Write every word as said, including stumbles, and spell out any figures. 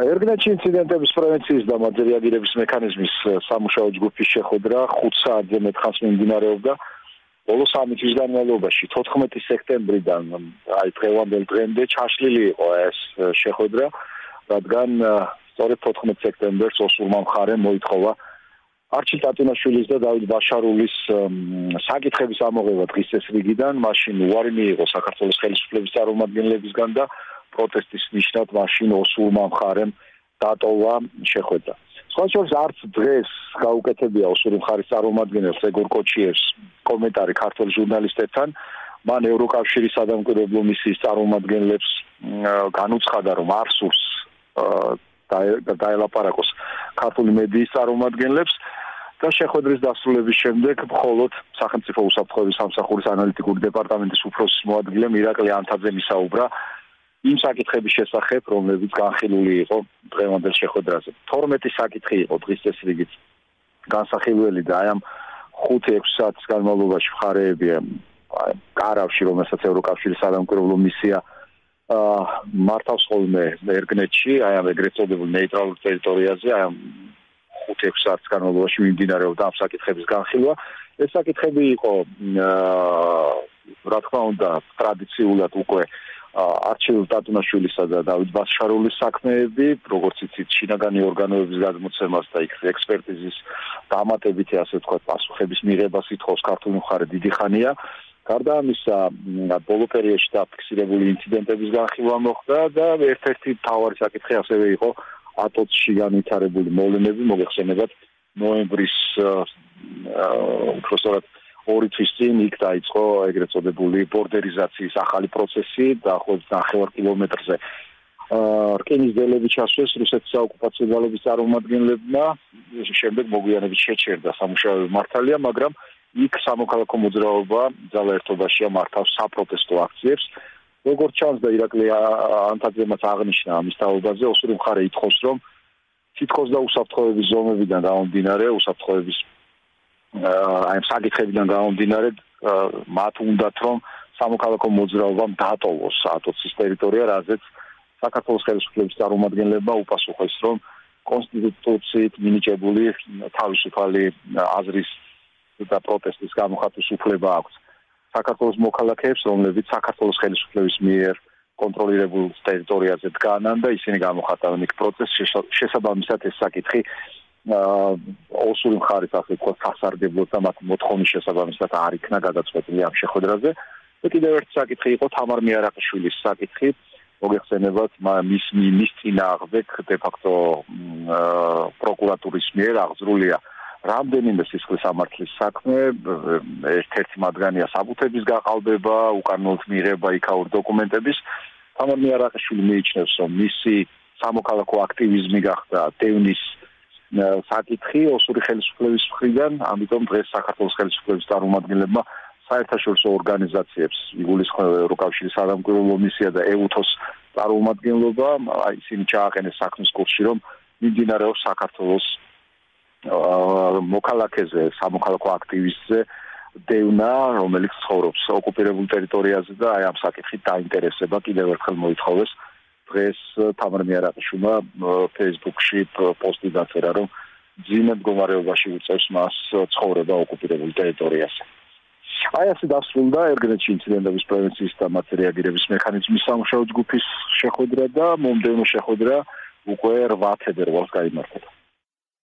ერგნეთში ინციდენტების პრევენციის და მათზე რეაგირების მექანიზმის სამუშაო ჯგუფის შეხვედრა ხუთ საათზე მეტხანს მიმდინარეობდა. ბოლო სამი თვის განმავლობაში თოთხმეტი სექტემბრიდან აი დღევანდელ დღემდე ჩაშლილი იყო ეს შეხვედრა, რადგან სწორედ თოთხმეტ სექტემბერს ოსურმა მხარემ მოითხოვა არჩილ ტატუნაშვილის და დავით ბაშარულის საკითხების ამოღება დღის წესრიგიდან, მაშინ უარი მიიღო საქართველოს ხელისუფლების წარმომადგენლებისგან და პროტესტის ნიშნად მაშინ ოსურმა მხარემ დატოვა შეხვედრა. სხვა შორის არც დღეს გაუკეთებია ოსური მხარის წარმომადგენელს ეგორ კოჩიევს კომენტარი ქართველ ჟურნალისტებთან. მან ევროკავშირის სადამკვირვებლო მისიის წარმომადგენლებს განუცხადა, რომ არ სურს დაელაპარაკოს ქართული მედიის წარმომადგენლებს და შეხვედრის დასრულების შემდეგ მხოლოდ სახელმწიფო უსაფრთხოების სამსახურის ანალიტიკური დეპარტამენტის უფროსის მოადგილემ ირაკლი ანთაძემ ისაუბრა იმ საკითხების შესახებ, რომლებიც განხილული იყო დღევანდელ შეხვედრაზე. თორმეტი საკითხი იყო დღის წესრიგით განსახილველი და აი ამ ხუთი ექვსი საათის განმავლობაში მხარეები კარავში, რომელსაც ევროკავშირის სადამკვირვებლო მისია მართავს ხოლმე ერგნეთში, აი ამ ეგრეთ წოდებულ ნეიტრალურ ტერიტორიაზე, აი ამ ხუთი ექვსი საათის განმავლობაში მიმდინარეობდა ამ საკითხების განხილვა. ეს საკითხები იყო, რა თქმა უნდა, ტრადიციულად უკვე არჩილ ტატუნაშვილისა და დავით ბაშარულის საქმეები, როგორც იცით, შინაგანი ორგანოების გადმოცემას და იქ ექსპერტიზის დამატებითი, ასე ვთქვათ, პასუხების მიღებას ითხოვს ქართული მხარე დიდი ხანია. გარდა ამისა, ბოლო პერიოდში დაფიქსირებული ინციდენტების განხილვა მოხდა და ერთ-ერთი მთავარი საკითხი ასევე იყო ატოცში განვითარებული მოვლენები, მოგეხსენებათ, ნოემბრის უпростоრად ორი თვის წინ იქ დაიწყო ეგრეთ წოდებული ბორდერიზაციის ახალი პროცესი დაახლოებით ნახევარ კილომეტრზე. რკინის დელები ჩასვეს რუსეთის საოკუპაციო ძალების წარმომადგენლებმა, შემდეგ მოგვიანებით შეჩერდა სამუშაოები მართალია, მაგრამ იქ სამოქალაქო მოძრაობა ძალა ერთობაშია მართავს საპროტესტო აქციებს. როგორც ჩანს და ირაკლი ანთაძემაც აღნიშნა ამის თაობაზე, ოსური მხარე ითხოვს, რომ თითქოს და უსაფრთხოების ზომებიდან გამომდინარე, უსაფრთხოების აი ამ საკითხებიდან გამომდინარე, მათ უნდათ, რომ სამოქალაქო მოძრაობამ დატოვოს ატოცის ტერიტორია, რაზეც საქართველოს ხელისუფლების წარმომადგენლებმა უპასუხეს, რომ კონსტიტუციით მინიჭებული თავისუფალი აზრის და პროტესტის გამოხატვის უფლება აქვს საქართველოს მოქალაქეებს, რომლებიც საქართველოს ხელისუფლების მიერ კონტროლირებულ ტერიტორიაზე დგანან და ისინი გამოხატავენ იქ პროცესს. შესაბამისად ეს საკითხი ოსური მხარის ასე ვთქვათ სასარგებლოდ და მათი მოთხოვნის შესაბამისად არ იქნა გადაწყვეტილი ამ შეხვედრაზე. და კიდევ ერთი საკითხი იყო თამარ მიარაყიშვილის საკითხი. მოგეხსენებათ, მის მის წინააღმდეგ დე-ფაქტო პროკურატურის მიერ აღძრულია რამდენიმე სისხლის სამართლის საქმე, ერთ-ერთი მათგანია საბუთების გაყალბება, უკანონოდ მიღება იქაური დოკუმენტების. თამარ მიარაყიშვილი მიიჩნევს, რომ მისი სამოქალაქო აქტივიზმი გახდა დევნის საკითხი ოსური ხელისუფლების მხრიდან, ამიტომ დღეს საქართველოს ხელისუფლების წარმომადგენლებმა საერთაშორისო ორგანიზაციებს, იგულისხმება ევროკავშირის სადამკვირვებლო მისია და ეუთოს წარმომადგენლობა, ისინი ჩააყენეს საქმის კურსში, რომ მიმდინარეობს საქართველოს მოქალაქეზე, სამოქალაქო აქტივისტზე დევნა, რომელიც ცხოვრობს ოკუპირებულ ტერიტორიაზე და აი ამ საკითხით დაინტერესება კიდევ ერთხელ მოითხოვეს. დღეს თამარ მიარაყიშვილმა Facebook-ში პოსტი დაწერა, რომ ძიმე მდგომარეობაში უწევს მას ცხოვრება ოკუპირებულ ტერიტორიაზე. აი ასე დასრულდა ერგნეთში ინციდენტების პრევენციის და მათზე რეაგირების მექანიზმის სამუშაო ჯგუფის შეხვედრა და მომდევნო შეხვედრა უკვე რვა თებერვალს გაიმართება.